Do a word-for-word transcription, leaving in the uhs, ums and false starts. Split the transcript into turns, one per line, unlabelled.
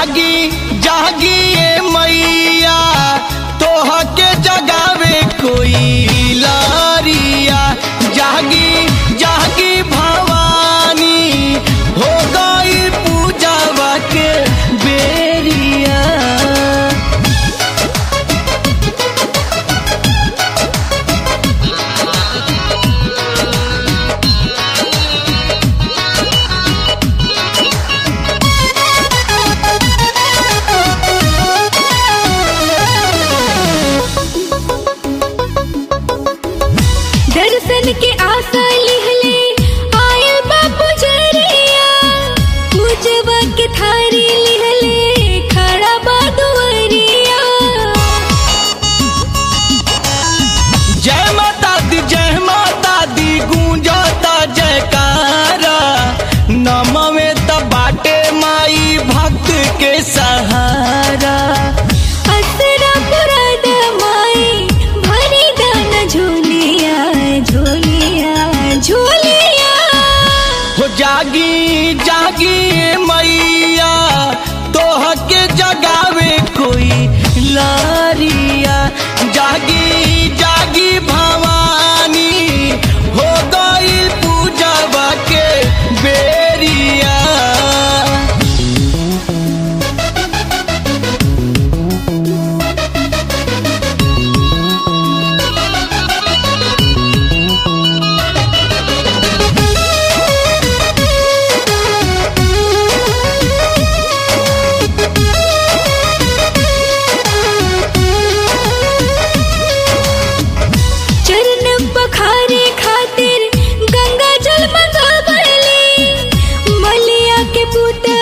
जागी जागी ए मैया तोह के जगावे कोई लारिया। जागी जागी भवानी हो गई पूजावा के बेरिया।
दर्शन के आशा लिहले आयल बापू जरिया। पूजवा के थारी लिहले खड़ा बादुवरिया।
जय माता दी जय माता दी गूंजता जयकारा। नमवे त बाटे माई भक्त के सहारा।
असरा पुरा दमाई भरी दान झोलिया झोलिया झोलिया।
हो जागी जागी मैया तोह के जगावे कोई लारिया। जागी जागी भवानी हो गई पूजावा के बेरिया।
चरण पखारे खातिर गंगा जल मंगावली। मलिया के पुत